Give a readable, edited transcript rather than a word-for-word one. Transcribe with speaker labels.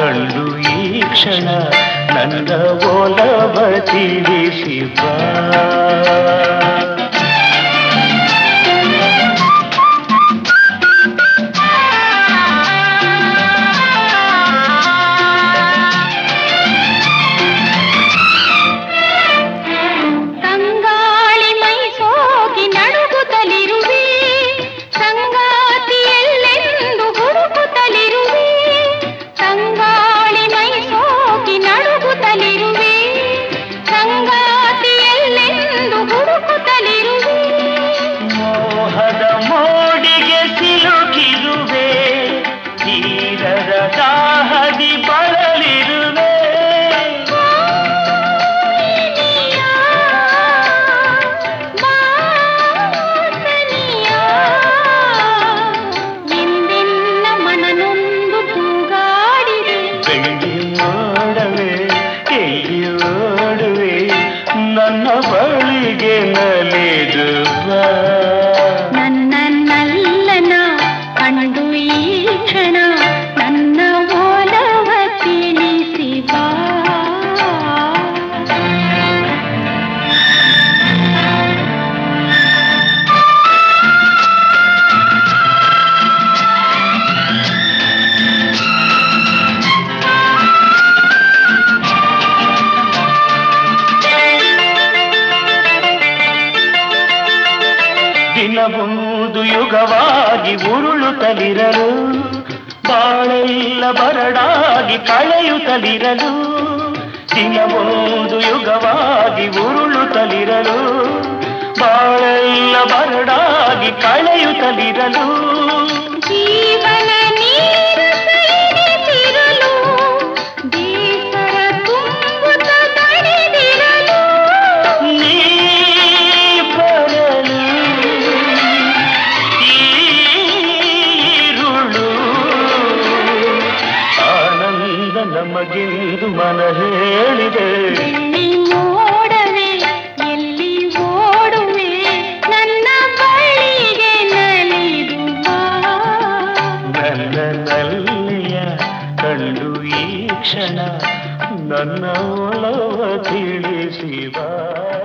Speaker 1: ಕಂಡು ಈ ಕ್ಷಣ ನನ್ನ ಒಲವ ತಿಳಿಸಿ ಬಾ. ದಾಹದಿ ಬರಲಿರುವೆ
Speaker 2: ಎಂದೆನ್ನ ಮನನೊಂದು ತೂಗಾಡಿದೆ.
Speaker 1: ಬೆಳ್ಳಿ ನೋಡವೆ ಎಲ್ಲಿ ಓಡುವೆ ನನ್ನ ಬಳಿಗೆ ನಲಿದು ಬಾ.
Speaker 2: ನನ್ನನ್ನಲ್ಲನ ಕಂಡು ಈ ಕ್ಷಣ ನನ್ನ ಒಲವ ತಿಳಿಸಿ ಬಾ.
Speaker 1: ದಿನವೊಂದು ಯುಗವಾಗಿ ಉರುಳುತ್ತಲಿರಲು ಬಾಳೆಲ್ಲ ಬರಡಾಗಿ ಕಳೆಯುತ್ತಲಿರಲು. ದಿನವೊಂದು ಯುಗವಾಗಿ ಉರುಳುತ್ತಲಿರಲು ಬಾಳೆಲ್ಲ ಬರಡಾಗಿ ಕಳೆಯುತ್ತಲಿರಲು.
Speaker 2: ಜೀವನ ನೀರು ಸೈರಿಸಿರಲು ಬೇಸರ ತುಂಬುತ್ತ ದಣಿದಿರಲು.
Speaker 1: ನೀ ಬರಲು ಈ ಇರುಳು ಆನಂದ ನಮಗೆಂದು ಮನ ಹೇಳಿದೆ.
Speaker 2: ಎಲ್ಲಿ ನೋಡವೆ ಎಲ್ಲಿ ಓಡುವೆ ನನ್ನ ಬಳಿಗೆ ನಲಿದು ಬಾ.
Speaker 1: ನನ್ನ ನಲ್ಲಿಯ ಕಂಡು ಈ ಕ್ಷಣ ನನ್ನ ಒಲವ ತಿಳಿಸಿ ಬಾ.